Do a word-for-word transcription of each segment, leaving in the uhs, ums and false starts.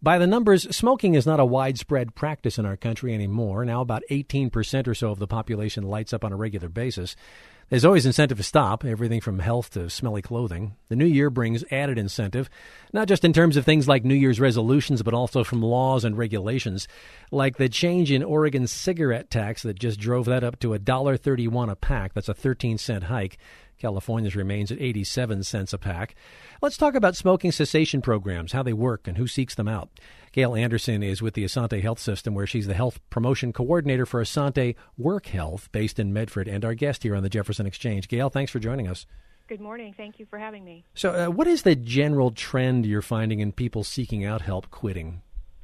By the numbers, smoking is not a widespread practice in our country anymore. Now about eighteen percent or so of the population lights up on a regular basis. There's always incentive to stop, everything from health to smelly clothing. The new year brings added incentive, not just in terms of things like New Year's resolutions, but also from laws and regulations, like the change in Oregon's cigarette tax that just drove that up to one dollar and thirty-one cents a pack. That's a thirteen cent hike. California's remains at eighty-seven cents a pack. Let's talk about smoking cessation programs, how they work, and who seeks them out. Gail Anderson is with the Asante Health System, where she's the health promotion coordinator for Asante Work Health, based in Medford, and our guest here on the Jefferson Exchange. Gail, thanks for joining us. Good morning. Thank you for having me. So uh, what is the general trend you're finding in people seeking out help quitting?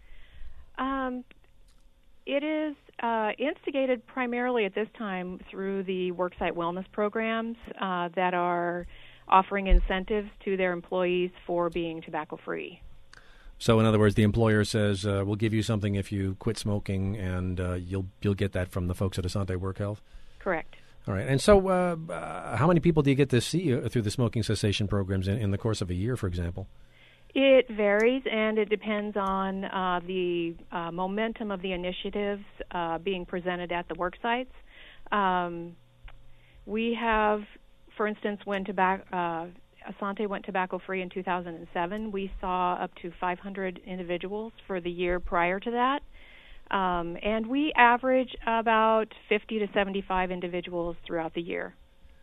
Um, it is uh, instigated primarily at this time through the worksite wellness programs uh, that are offering incentives to their employees for being tobacco-free. So, in other words, the employer says, uh, we'll give you something if you quit smoking, and uh, you'll you'll get that from the folks at Asante Work Health? Correct. All right. And so uh, uh, how many people do you get to see uh, through the smoking cessation programs in, in the course of a year, for example? It varies, and it depends on uh, the uh, momentum of the initiatives uh, being presented at the work sites. Um, we have, for instance, when tobacco, uh, Asante went tobacco-free in two thousand seven, we saw up to five hundred individuals for the year prior to that. Um, and we average about fifty to seventy-five individuals throughout the year.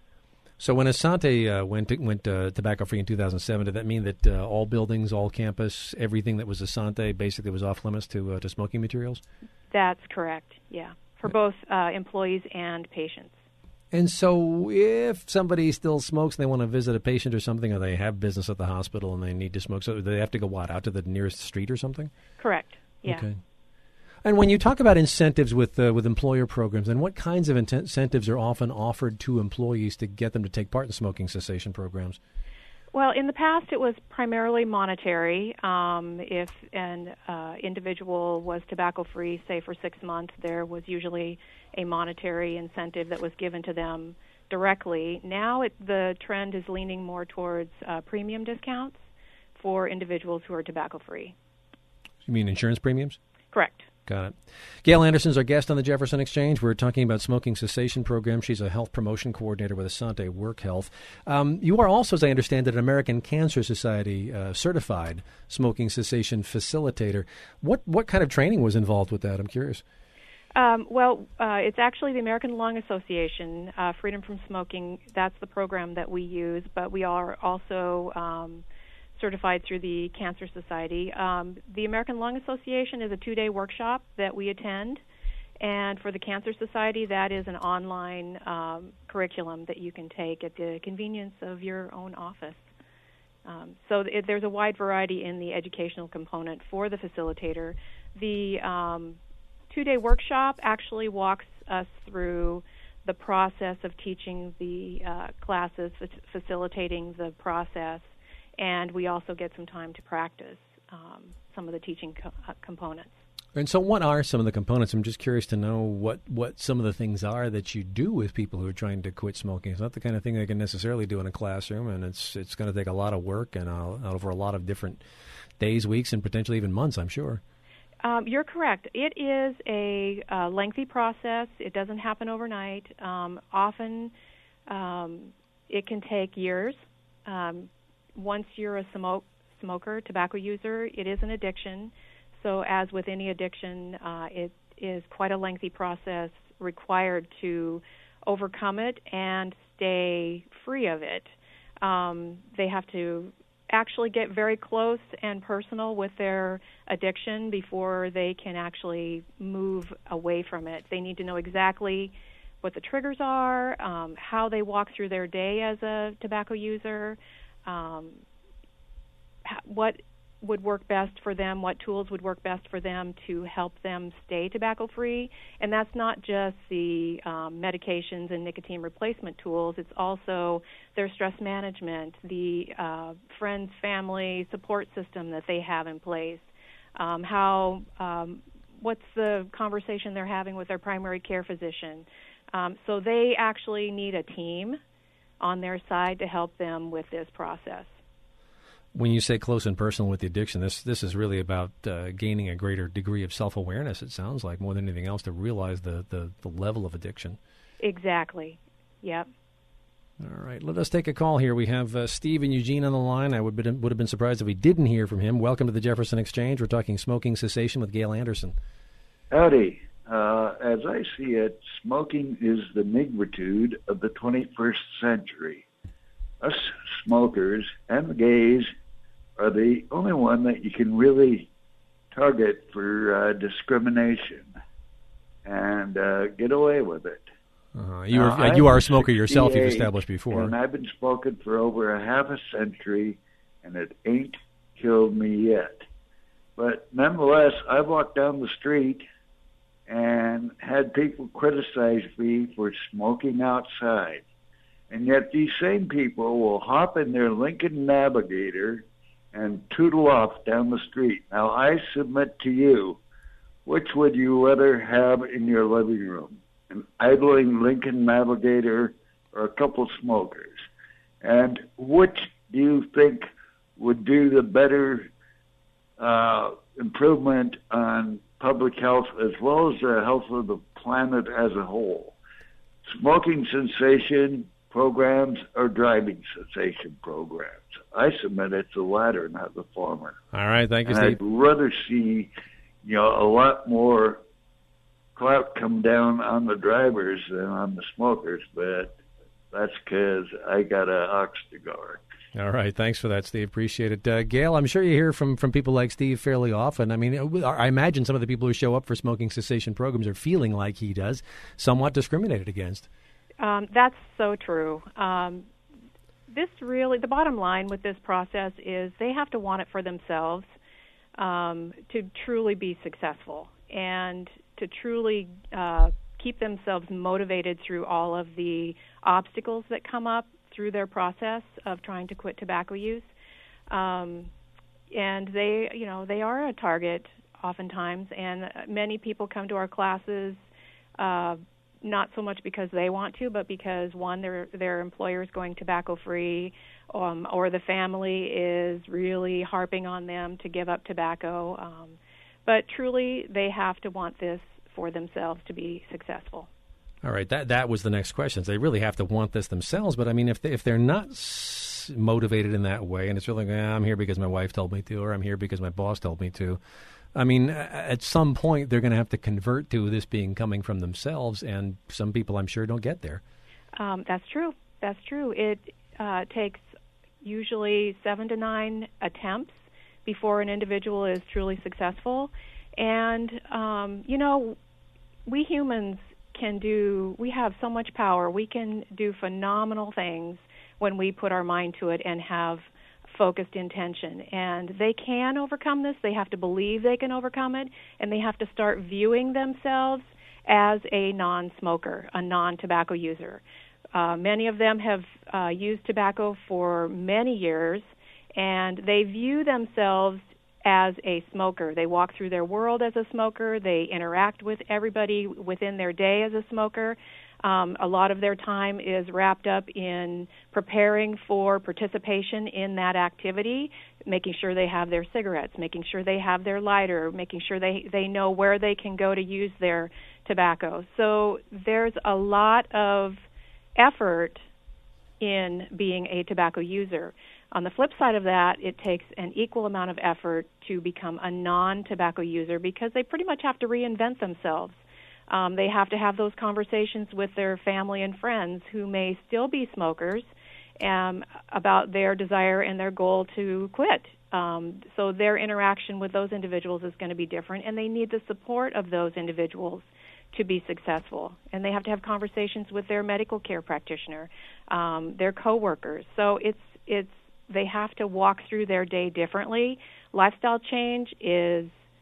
So when Asante uh, went to, went uh, tobacco-free in two thousand seven, did that mean that uh, all buildings, all campus, everything that was Asante basically was off limits to uh, to smoking materials? That's correct, yeah, for both uh, employees and patients. And so if somebody still smokes and they want to visit a patient or something, or they have business at the hospital and they need to smoke, so do they have to go, what, out to the nearest street or something? Correct, yeah. Okay. And when you talk about incentives with uh, with employer programs, then what kinds of incentives are often offered to employees to get them to take part in smoking cessation programs? Well, in the past, it was primarily monetary. Um, if an uh, individual was tobacco-free, say, for six months, there was usually a monetary incentive that was given to them directly. Now it, the trend is leaning more towards uh, premium discounts for individuals who are tobacco-free. You mean insurance premiums? Correct. Got it. Gail Anderson's our guest on the Jefferson Exchange. We're talking about smoking cessation program. She's a health promotion coordinator with Asante Work Health. Um, you are also, as I understand it, an American Cancer Society uh, certified smoking cessation facilitator. What what kind of training was involved with that? I'm curious. Um, well, uh, it's actually the American Lung Association, uh, Freedom from Smoking. That's the program that we use, but we are also um, certified through the Cancer Society. Um, the American Lung Association is a two-day workshop that we attend, and for the Cancer Society, that is an online um, curriculum that you can take at the convenience of your own office. Um, so it, there's a wide variety in the educational component for the facilitator. The um, two-day workshop actually walks us through the process of teaching the uh, classes, facilitating the process, and we also get some time to practice um, some of the teaching co- uh, components. And so what are some of the components? I'm just curious to know what, what some of the things are that you do with people who are trying to quit smoking. It's not the kind of thing they can necessarily do in a classroom, and it's it's going to take a lot of work and uh, over a lot of different days, weeks, and potentially even months, I'm sure. Um, you're correct. It is a uh, lengthy process. It doesn't happen overnight. Um, often um, it can take years. Um, once you're a smoke, smoker, tobacco user, it is an addiction. So as with any addiction, uh, it is quite a lengthy process required to overcome it and stay free of it. Um, they have to actually get very close and personal with their addiction before they can actually move away from it. They need to know exactly what the triggers are, um, how they walk through their day as a tobacco user, um, what would work best for them, what tools would work best for them to help them stay tobacco-free. And that's not just the um, medications and nicotine replacement tools. It's also their stress management, the uh, friends, family support system that they have in place, um, how um, what's the conversation they're having with their primary care physician. Um, so they actually need a team on their side to help them with this process. When you say close and personal with the addiction, this this is really about uh, gaining a greater degree of self-awareness, it sounds like, more than anything else, to realize the, the, the level of addiction. Exactly. Yep. All right, let us take a call here. We have uh, Steve and Eugene on the line. I would, be, would have been surprised if we didn't hear from him. Welcome to the Jefferson Exchange. We're talking smoking cessation with Gail Anderson. Howdy. Uh, as I see it, smoking is the negritude of the twenty-first century. Us smokers and the gays are the only one that you can really target for uh, discrimination and uh, get away with it. Uh, you, are, uh, you are a smoker yourself, you've established before. And I've been smoking for over a half a century, and it ain't killed me yet. But nonetheless, I walked down the street and had people criticize me for smoking outside. And yet these same people will hop in their Lincoln Navigator and tootle off down the street. Now, I submit to you, which would you rather have in your living room? An idling Lincoln Navigator or a couple smokers? And which do you think would do the better uh, improvement on public health as well as the health of the planet as a whole? Smoking cessation programs or driving cessation programs? I submit it's the latter, not the former. All right, thank you, and Steve. I'd rather see, you know, a lot more clout come down on the drivers than on the smokers, but that's because I got an ox to guard. All right, thanks for that, Steve. Appreciate it. Uh, Gail, I'm sure you hear from, from people like Steve fairly often. I mean, I imagine some of the people who show up for smoking cessation programs are feeling like he does, somewhat discriminated against. Um, that's so true. Um, this really, the bottom line with this process is they have to want it for themselves um, to truly be successful and to truly uh, keep themselves motivated through all of the obstacles that come up through their process of trying to quit tobacco use. Um, and they, you know, they are a target oftentimes, and many people come to our classes uh, not so much because they want to, but because, one, their their employer is going tobacco-free, um, or the family is really harping on them to give up tobacco. Um, but truly, they have to want this for themselves to be successful. All right, that that was the next question. They really have to want this themselves, but I mean, if they, if they're not s- motivated in that way, and it's really, eh, I'm here because my wife told me to, or I'm here because my boss told me to, I mean, at some point they're going to have to convert to this being coming from themselves, and some people, I'm sure, don't get there. Um, that's true. That's true. It uh, takes usually seven to nine attempts before an individual is truly successful, and um, you know, we humans can do, we have so much power. We can do phenomenal things when we put our mind to it and have focused intention. And they can overcome this. They have to believe they can overcome it, and they have to start viewing themselves as a non-smoker, a non-tobacco user. Uh, many of them have uh, used tobacco for many years, and they view themselves as a smoker. They walk through their world as a smoker. They interact with everybody within their day as a smoker. Um, a lot of their time is wrapped up in preparing for participation in that activity, making sure they have their cigarettes, making sure they have their lighter, making sure they, they know where they can go to use their tobacco. So there's a lot of effort in being a tobacco user. On the flip side of that, it takes an equal amount of effort to become a non-tobacco user because they pretty much have to reinvent themselves. Um, they have to have those conversations with their family and friends who may still be smokers um, about their desire and their goal to quit. Um, so their interaction with those individuals is going to be different, and they need the support of those individuals to be successful. And they have to have conversations with their medical care practitioner, um, their coworkers. So it's it's they have to walk through their day differently. Lifestyle change is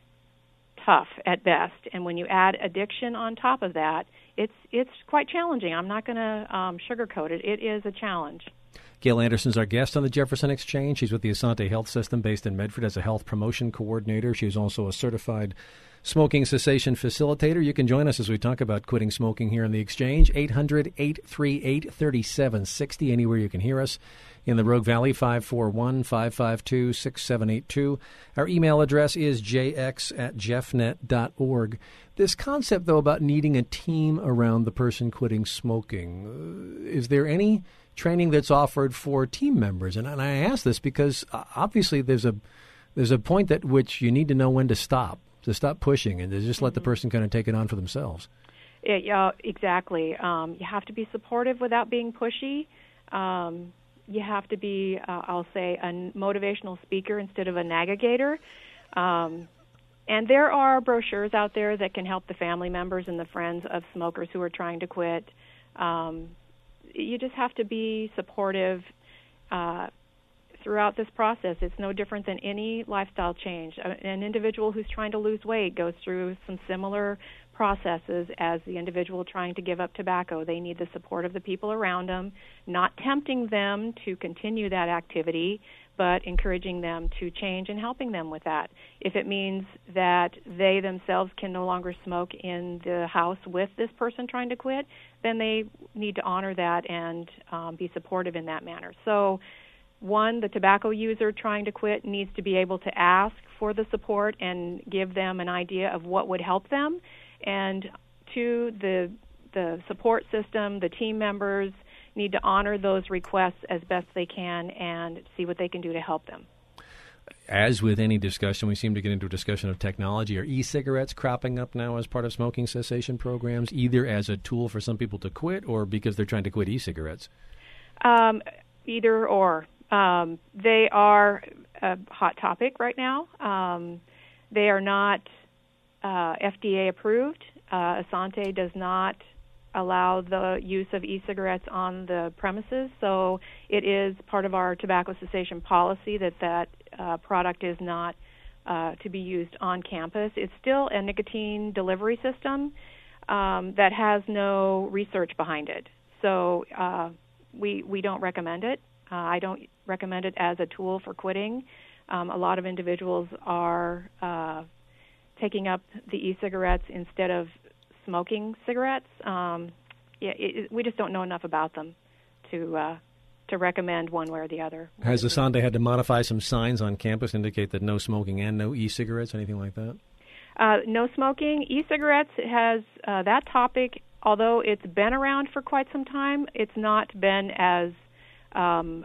tough at best, and when you add addiction on top of that, it's it's quite challenging. I'm not going to um, sugarcoat it. It is a challenge. Gail Anderson's our guest on the Jefferson Exchange. She's with the Asante Health System based in Medford as a health promotion coordinator. She's also a certified smoking cessation facilitator. You can join us as we talk about quitting smoking here in the Exchange. eight hundred, eight three eight, three seven six zero. Anywhere you can hear us. In the Rogue Valley, five four one, five five two, six seven eight two. Our email address is j x at jeffnet dot org. This concept, though, about needing a team around the person quitting smoking, uh, is there any training that's offered for team members? And, and I ask this because uh, obviously there's a there's a point at which you need to know when to stop, to stop pushing, and to just let mm-hmm. the person kind of take it on for themselves. Yeah, yeah exactly. Um, you have to be supportive without being pushy. Um, you have to be, uh, I'll say, a motivational speaker instead of a navigator. Um, and there are brochures out there that can help the family members and the friends of smokers who are trying to quit. Um, you just have to be supportive uh, throughout this process. It's no different than any lifestyle change. An individual who's trying to lose weight goes through some similar processes as the individual trying to give up tobacco. They need the support of the people around them, not tempting them to continue that activity, but encouraging them to change and helping them with that. If it means that they themselves can no longer smoke in the house with this person trying to quit, then they need to honor that and um, be supportive in that manner. So, one, the tobacco user trying to quit needs to be able to ask for the support and give them an idea of what would help them. And two, the the support system, the team members need to honor those requests as best they can and see what they can do to help them. As with any discussion, we seem to get into a discussion of technology. Are e-cigarettes cropping up now as part of smoking cessation programs, either as a tool for some people to quit or because they're trying to quit e-cigarettes? Um, either or. Um, they are a hot topic right now. Um, they are not uh, F D A approved. Uh, Asante does not allow the use of e-cigarettes on the premises, so it is part of our tobacco cessation policy that that uh, product is not uh, to be used on campus. It's still a nicotine delivery system um, that has no research behind it, so uh, we we don't recommend it. Uh, I don't recommend it as a tool for quitting. Um, a lot of individuals are uh, taking up the e-cigarettes instead of smoking cigarettes. Um, yeah, it, it, we just don't know enough about them to uh, to recommend one way or the other. Has Asante had to modify some signs on campus to indicate that no smoking and no e-cigarettes, anything like that? Uh, no smoking. E-cigarettes has uh, that topic, although it's been around for quite some time, it's not been as Um,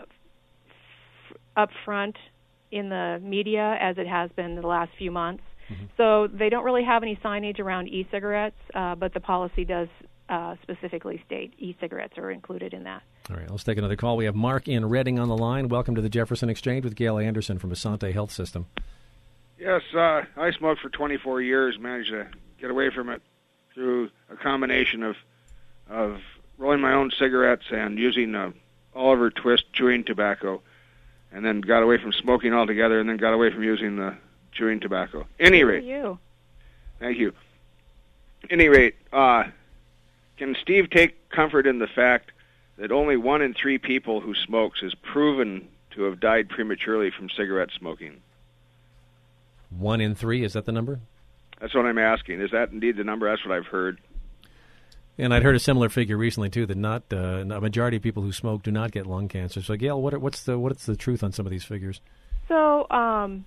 f- up front in the media as it has been in the last few months. Mm-hmm. So they don't really have any signage around e-cigarettes, uh, but the policy does uh, specifically state e-cigarettes are included in that. All right, let's take another call. We have Mark in Reading on the line. Welcome to the Jefferson Exchange with Gail Anderson from Asante Health System. Yes, uh, I smoked for twenty-four years, managed to get away from it through a combination of of rolling my own cigarettes and using a Oliver Twist chewing tobacco, and then got away from smoking altogether, and then got away from using the chewing tobacco. Any rate, you. Thank you. Any rate, uh, can Steve take comfort in the fact that only one in three people who smokes is proven to have died prematurely from cigarette smoking? One in three, is that the number? That's what I'm asking. Is that indeed the number? That's what I've heard. And I'd heard a similar figure recently too, that not uh, a majority of people who smoke do not get lung cancer. So, Gail, what are, what's the what's the truth on some of these figures? So, um,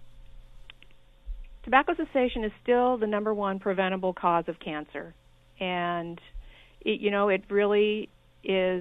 tobacco cessation is still the number one preventable cause of cancer, and it, you know it really is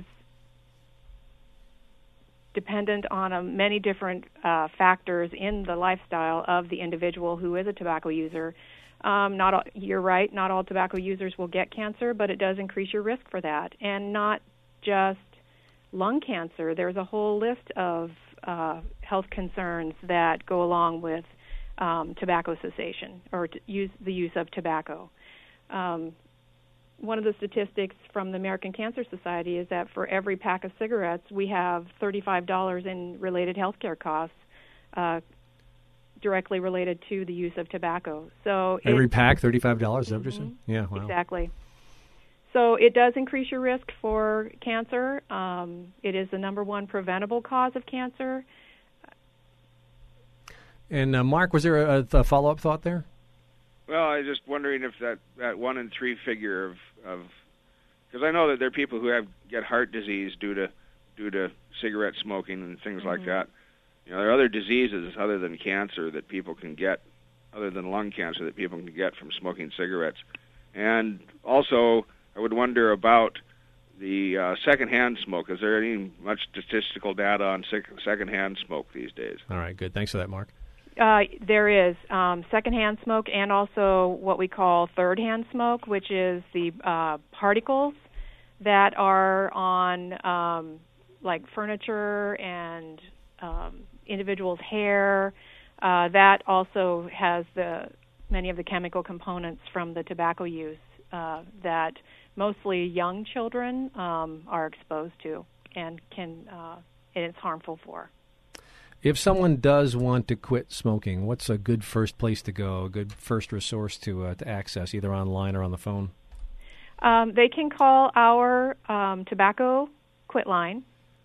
dependent on a, many different uh, factors in the lifestyle of the individual who is a tobacco user. Um, not all, you're right, not all tobacco users will get cancer, but it does increase your risk for that. And not just lung cancer. There's a whole list of uh, health concerns that go along with um, tobacco cessation or to use the use of tobacco. Um, one of the statistics from the American Cancer Society is that for every pack of cigarettes, we have thirty-five dollars in related health care costs uh, directly related to the use of tobacco. So every it, pack, thirty-five dollars, is that what mm-hmm, you're saying? Yeah, wow. Exactly. So it does increase your risk for cancer. Um, it is the number one preventable cause of cancer. And uh, Mark, was there a, a follow-up thought there? Well, I was just wondering if that, that one in three figure of, of because I know that there are people who have get heart disease due to due to cigarette smoking and things mm-hmm. like that. You know, there are other diseases other than cancer that people can get, other than lung cancer that people can get from smoking cigarettes. And also, I would wonder about the uh, secondhand smoke. Is there any much statistical data on sec- secondhand smoke these days? All right, good. Thanks for that, Mark. Uh, there is um, secondhand smoke and also what we call third-hand smoke, which is the uh, particles that are on um, like furniture and um, individuals' hair. Uh, that also has the many of the chemical components from the tobacco use uh, that mostly young children um, are exposed to and can uh, and it's harmful for. If someone does want to quit smoking, what's a good first place to go, a good first resource to uh, to access, either online or on the phone? Um, they can call our um, tobacco quit line,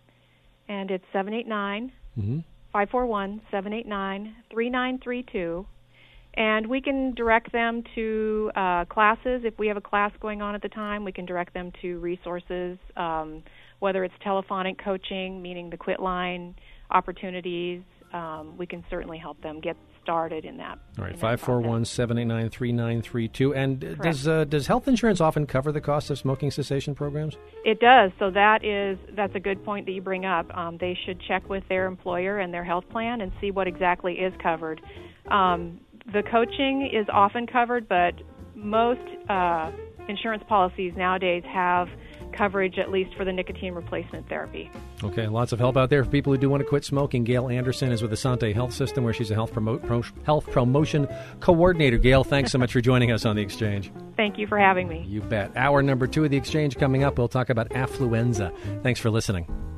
and it's seven eight nine, five four one, seven eight nine, three nine three two. And we can direct them to uh, classes. If we have a class going on at the time, we can direct them to resources, um, whether it's telephonic coaching, meaning the quit line opportunities. Um, we can certainly help them get started in that. All right, five four one, seven eight nine, three nine three two. And Correct. does uh, does health insurance often cover the cost of smoking cessation programs? It does. So that is that's a good point that you bring up. Um, they should check with their employer and their health plan and see what exactly is covered. Um, the coaching is often covered, but most uh, insurance policies nowadays have coverage at least for the nicotine replacement therapy. Okay, lots of help out there for people who do want to quit smoking. Gail Anderson is with Asante Health System, where she's a health, promote, pro, health promotion coordinator. Gail, thanks so much for joining us on The Exchange. Thank you for having me. You bet. Hour number two of The Exchange coming up. We'll talk about affluenza. Thanks for listening.